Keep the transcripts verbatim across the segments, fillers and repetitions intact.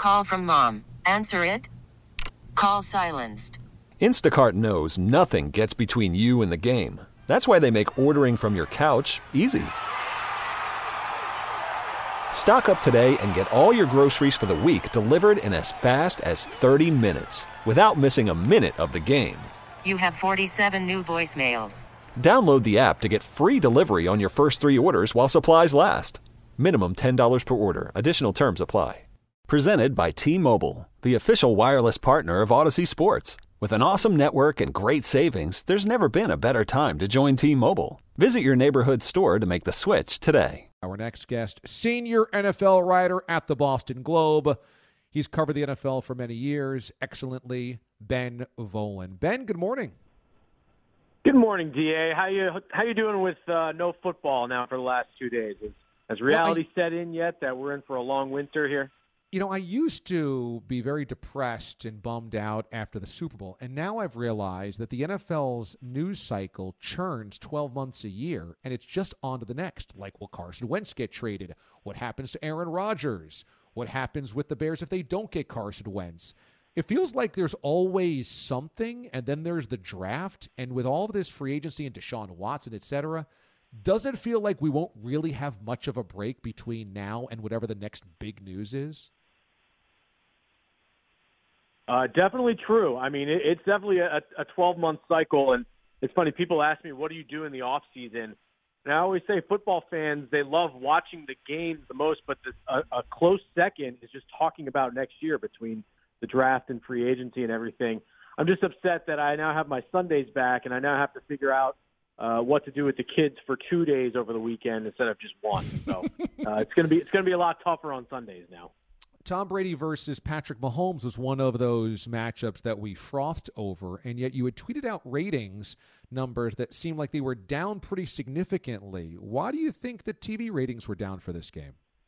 Call from mom. Answer it. Call silenced. Instacart knows nothing gets between you and the game. That's why they make ordering from your couch easy. Stock up today and get all your groceries for the week delivered in as fast as thirty minutes without missing a minute of the game. You have forty-seven new voicemails. Download the app to get free delivery on your first three orders while supplies last. Minimum ten dollars per order. Additional terms apply. Presented by T-Mobile, the official wireless partner of Odyssey Sports. With an awesome network and great savings, there's never been a better time to join T-Mobile. Visit your neighborhood store to make the switch today. Our next guest, senior N F L writer at the Boston Globe. He's covered the N F L for many years excellently. Ben Volin. Ben, good morning. Good morning, D A. How you how you doing with uh, no football now for the last two days? Has, has reality well, I, set in yet that we're in for a long winter here? You know, I used to be very depressed and bummed out after the Super Bowl, and now I've realized that the N F L's news cycle churns twelve months a year, and it's just on to the next. Like, will Carson Wentz get traded? What happens to Aaron Rodgers? What happens with the Bears if they don't get Carson Wentz? It feels like there's always something, and then there's the draft, and with all of this free agency and Deshaun Watson, et cetera, doesn't it feel like we won't really have much of a break between now and whatever the next big news is? Uh, definitely true. I mean, it, it's definitely a, a twelve-month cycle, and it's funny. People ask me, what do you do in the off season? And I always say football fans, they love watching the games the most, but the, a, a close second is just talking about next year between the draft and free agency and everything. I'm just upset that I now have my Sundays back, and I now have to figure out uh, what to do with the kids for two days over the weekend instead of just one. So uh, it's going to be it's going to be a lot tougher on Sundays now. Tom Brady versus Patrick Mahomes was one of those matchups that we frothed over, and yet you had tweeted out ratings numbers that seemed like they were down pretty significantly. Why do you think the T V ratings were down for this game?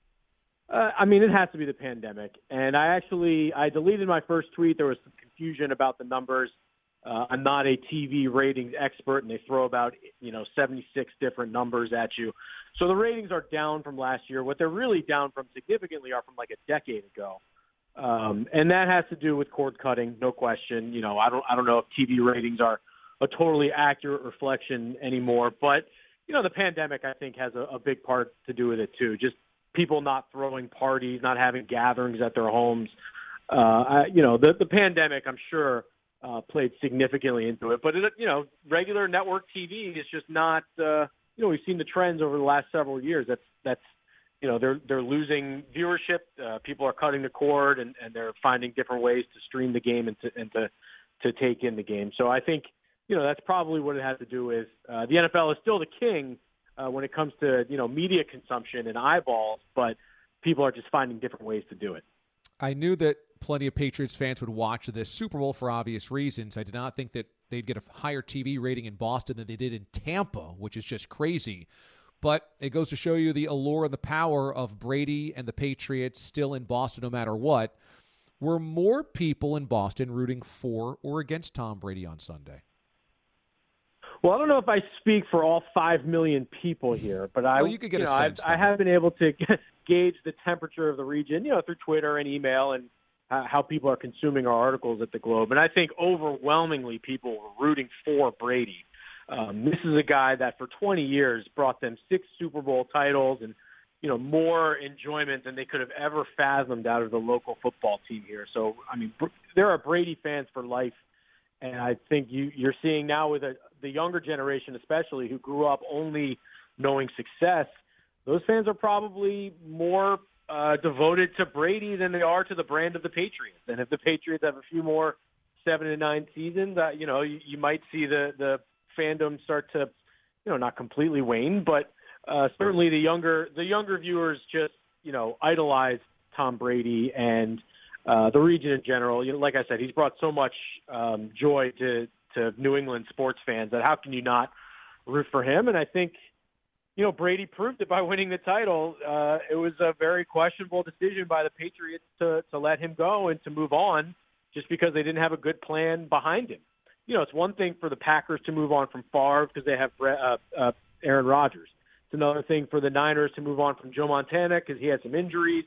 Uh, I mean, it has to be the pandemic. And I actually, I deleted my first tweet. There was some confusion about the numbers. Uh, I'm not a T V ratings expert, and they throw about, you know, seventy-six different numbers at you. So the ratings are down from last year. What they're really down from significantly are from like a decade ago. Um, and that has to do with cord cutting, no question. You know, I don't, I don't know if T V ratings are a totally accurate reflection anymore, but, you know, the pandemic, I think, has a, a big part to do with it too. Just people not throwing parties, not having gatherings at their homes. Uh, I, you know, the, the pandemic, I'm sure, uh, played significantly into it. But, it, you know, regular network T V is just not, uh, you know, we've seen the trends over the last several years. That's, that's you know, they're they're losing viewership. Uh, people are cutting the cord, and, and they're finding different ways to stream the game and to, and to, to take in the game. So I think, you know, that's probably what it has to do with. Uh, the N F L is still the king Uh, when it comes to, you know, media consumption and eyeballs, but people are just finding different ways to do it. I knew that plenty of Patriots fans would watch this Super Bowl for obvious reasons. I did not think that they'd get a higher T V rating in Boston than they did in Tampa, which is just crazy. But it goes to show you the allure and the power of Brady and the Patriots still in Boston no matter what. Were more people in Boston rooting for or against Tom Brady on Sunday? Well, I don't know if I speak for all five million people here, but I, well, you could get you a know, sense, I have been able to gauge the temperature of the region, you know, through Twitter and email and uh, how people are consuming our articles at the Globe. And I think overwhelmingly people were rooting for Brady. Um, this is a guy that for twenty years brought them six Super Bowl titles and, you know, more enjoyment than they could have ever fathomed out of the local football team here. So, I mean, there are Brady fans for life. And I think you, you're seeing now with a, the younger generation, especially, who grew up only knowing success, those fans are probably more uh, devoted to Brady than they are to the brand of the Patriots. And if the Patriots have a few more seven and nine seasons, uh, you know, you, you might see the, the fandom start to, you know, not completely wane, but uh, certainly the younger the younger viewers just, you know, idolize Tom Brady and Uh, the region in general. You know, like I said, he's brought so much um, joy to, to New England sports fans that how can you not root for him? And I think, you know, Brady proved it by winning the title. Uh, it was a very questionable decision by the Patriots to, to let him go and to move on just because they didn't have a good plan behind him. You know, it's one thing for the Packers to move on from Favre because they have uh, uh, Aaron Rodgers. It's another thing for the Niners to move on from Joe Montana because he had some injuries.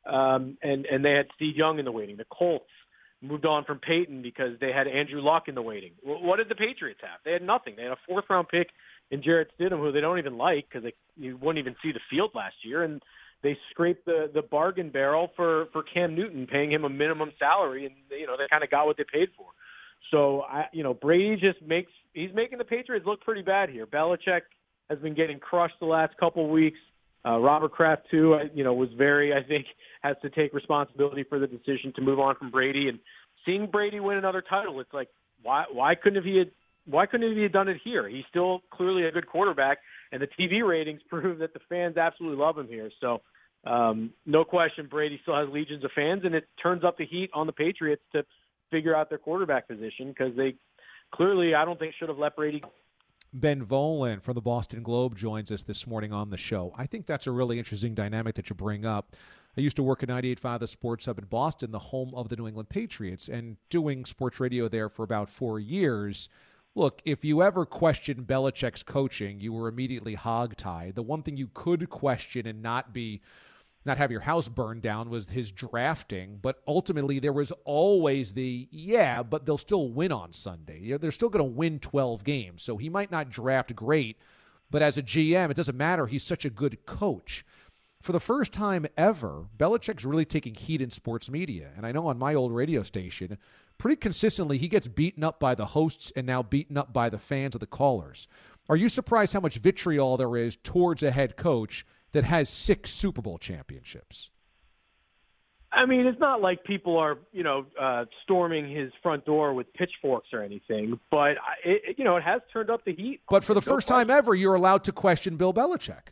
um, and and they had Steve Young in the waiting. The Colts moved on from Peyton because they had Andrew Luck in the waiting. What did the Patriots have? They had nothing. They had a fourth round pick in Jarrett Stidham, who they don't even like because you wouldn't even see the field last year, and they scraped the the bargain barrel for for Cam Newton, paying him a minimum salary, and you know they kind of got what they paid for. So I, you know, Brady just makes he's making the Patriots look pretty bad here. Belichick has been getting crushed the last couple of weeks. Uh, Robert Kraft too, you know, was very I think has to take responsibility for the decision to move on from Brady. And seeing Brady win another title, it's like why why couldn't have he had, why couldn't he have done it here? He's still clearly a good quarterback, and the T V ratings prove that the fans absolutely love him here. So. Um, no question, Brady still has legions of fans, and it turns up the heat on the Patriots to figure out their quarterback position because they clearly, I don't think, should have let Brady go. Ben Volin from the Boston Globe joins us this morning on the show. I think that's a really interesting dynamic that you bring up. I used to work at ninety-eight point five The Sports Hub in Boston, the home of the New England Patriots, and doing sports radio there for about four years. Look, if you ever questioned Belichick's coaching, you were immediately hogtied. The one thing you could question and not be not have your house burned down was his drafting, but ultimately there was always the, yeah, but they'll still win on Sunday. You know, they're still going to win twelve games, so he might not draft great, but as a G M, it doesn't matter. He's such a good coach. For the first time ever, Belichick's really taking heat in sports media, and I know on my old radio station, pretty consistently he gets beaten up by the hosts and now beaten up by the fans of the callers. Are you surprised how much vitriol there is towards a head coach that has six Super Bowl championships? I mean, it's not like people are, you know, uh, storming his front door with pitchforks or anything, but, it, you know, it has turned up the heat. But for the no first question. time ever, you're allowed to question Bill Belichick.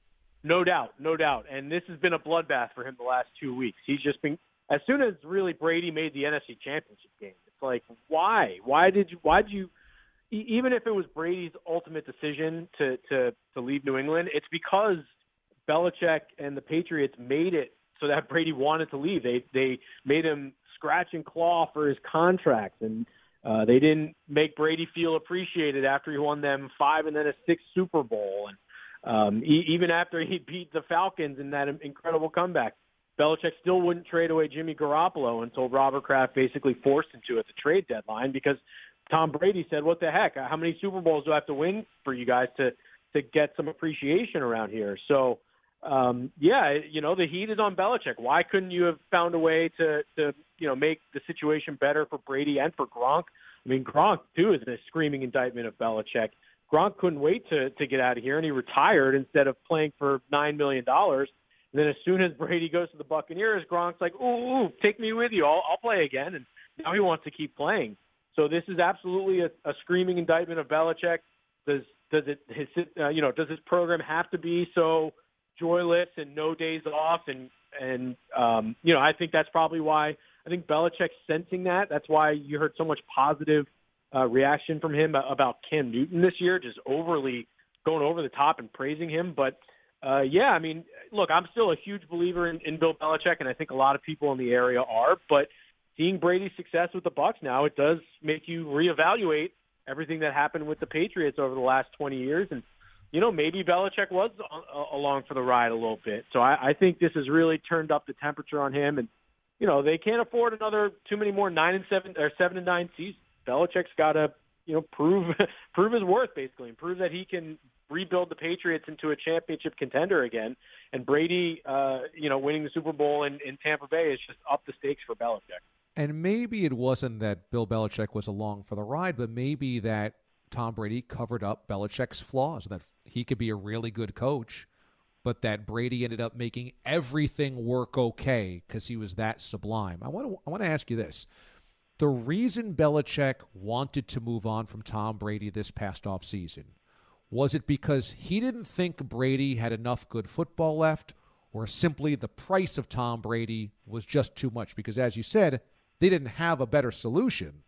No doubt, no doubt. And this has been a bloodbath for him the last two weeks. He's just been, as soon as really Brady made the N F C Championship game, it's like, why? Why did you, why did you, even if it was Brady's ultimate decision to, to, to leave New England, it's because Belichick and the Patriots made it so that Brady wanted to leave. They they made him scratch and claw for his contract, and uh, they didn't make Brady feel appreciated after he won them five and then a sixth Super Bowl. And um, he, even after he beat the Falcons in that incredible comeback, Belichick still wouldn't trade away Jimmy Garoppolo until Robert Kraft basically forced him to at the trade deadline because Tom Brady said, what the heck, how many Super Bowls do I have to win for you guys to, to get some appreciation around here? So, Um, yeah, you know, the heat is on Belichick. Why couldn't you have found a way to, to, you know, make the situation better for Brady and for Gronk? I mean, Gronk, too, is a screaming indictment of Belichick. Gronk couldn't wait to, to get out of here, and he retired instead of playing for nine million dollars. And then as soon as Brady goes to the Buccaneers, Gronk's like, ooh, ooh take me with you. I'll, I'll play again. And now he wants to keep playing. So this is absolutely a, a screaming indictment of Belichick. Does does it his uh, you know does his program have to be so joyless and no days off? And, and um, you know, I think that's probably why I think Belichick's sensing that. That's why you heard so much positive uh, reaction from him about Cam Newton this year, just overly going over the top and praising him. But, uh, yeah, I mean, look, I'm still a huge believer in, in Bill Belichick, and I think a lot of people in the area are. But seeing Brady's success with the Bucs now, it does make you reevaluate everything that happened with the Patriots over the last twenty years. And, you know, maybe Belichick was along for the ride a little bit. So I, I think this has really turned up the temperature on him. And, you know, they can't afford another too many more nine and seven or seven and nine seasons. Belichick's got to, you know, prove prove his worth basically, and prove that he can rebuild the Patriots into a championship contender again. And Brady, uh, you know, winning the Super Bowl in, in Tampa Bay is just up the stakes for Belichick. And maybe it wasn't that Bill Belichick was along for the ride, but maybe that Tom Brady covered up Belichick's flaws, that he could be a really good coach, but that Brady ended up making everything work okay because he was that sublime. I want to I want to ask you this. The reason Belichick wanted to move on from Tom Brady this past offseason, was it because he didn't think Brady had enough good football left, or simply the price of Tom Brady was just too much? Because as you said, they didn't have a better solution.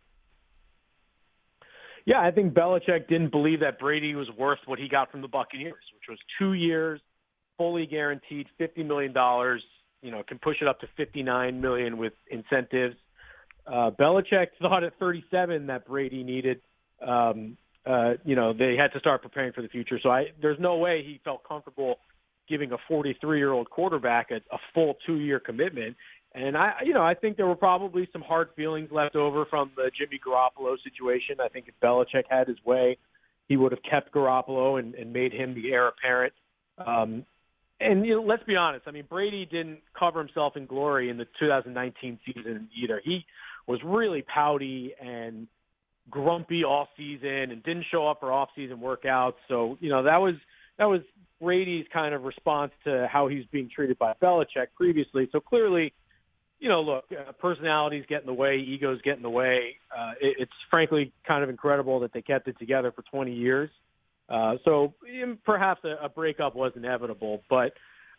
Yeah, I think Belichick didn't believe that Brady was worth what he got from the Buccaneers, which was two years, fully guaranteed, fifty million dollars, you know, can push it up to fifty-nine million dollars with incentives. Uh, Belichick thought at thirty-seven that Brady needed, um, uh, you know, they had to start preparing for the future. So I, there's no way he felt comfortable giving a forty-three-year-old quarterback a, a full two-year commitment. And, I, you know, I think there were probably some hard feelings left over from the Jimmy Garoppolo situation. I think if Belichick had his way, he would have kept Garoppolo and, and made him the heir apparent. Um, and, you know, let's be honest. I mean, Brady didn't cover himself in glory in the two thousand nineteen season either. He was really pouty and grumpy all season and didn't show up for off-season workouts. So, you know, that was that was Brady's kind of response to how he's being treated by Belichick previously. So clearly, you know, look, uh, personalities get in the way, egos get in the way. Uh, it, it's frankly kind of incredible that they kept it together for twenty years. Uh, so perhaps a, a breakup was inevitable, but,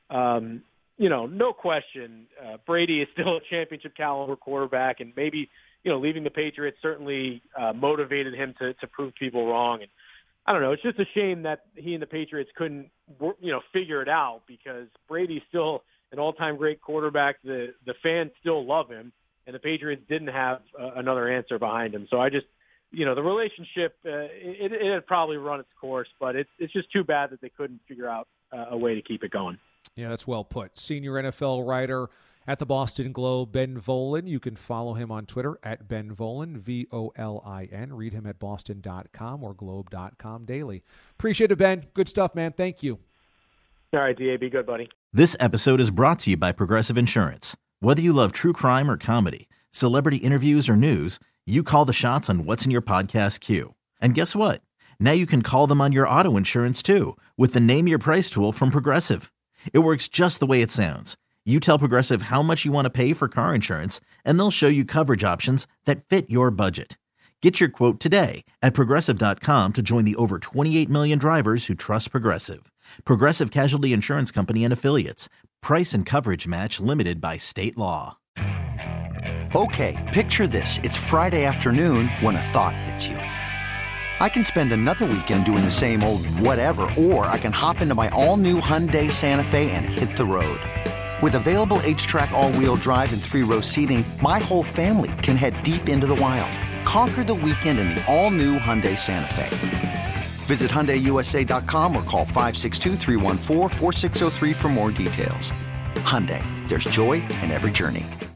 um, you know, no question, uh, Brady is still a championship caliber quarterback, and maybe, you know, leaving the Patriots certainly uh, motivated him to, to prove people wrong. And I don't know, it's just a shame that he and the Patriots couldn't, you know, figure it out, because Brady's still an all-time great quarterback. The the fans still love him, and the Patriots didn't have uh, another answer behind him. So I just, you know, the relationship, uh, it, it had probably run its course, but it's it's just too bad that they couldn't figure out uh, a way to keep it going. Yeah, that's well put. Senior N F L writer at the Boston Globe, Ben Volin. You can follow him on Twitter at Ben Volin, V O L I N. Read him at boston dot com or globe dot com daily. Appreciate it, Ben. Good stuff, man. Thank you. All right, D A, be good, buddy. This episode is brought to you by Progressive Insurance. Whether you love true crime or comedy, celebrity interviews or news, you call the shots on what's in your podcast queue. And guess what? Now you can call them on your auto insurance too, with the Name Your Price tool from Progressive. It works just the way it sounds. You tell Progressive how much you want to pay for car insurance, and they'll show you coverage options that fit your budget. Get your quote today at progressive dot com to join the over twenty-eight million drivers who trust Progressive. Progressive Casualty Insurance Company and Affiliates. Price and coverage match limited by state law. Okay, picture this. It's Friday afternoon when a thought hits you. I can spend another weekend doing the same old whatever, or I can hop into my all-new Hyundai Santa Fe and hit the road. With available H-Track all-wheel drive and three-row seating, my whole family can head deep into the wild. Conquer the weekend in the all-new Hyundai Santa Fe. Visit Hyundai U S A dot com or call five six two, three one four, four six zero three for more details. Hyundai, there's joy in every journey.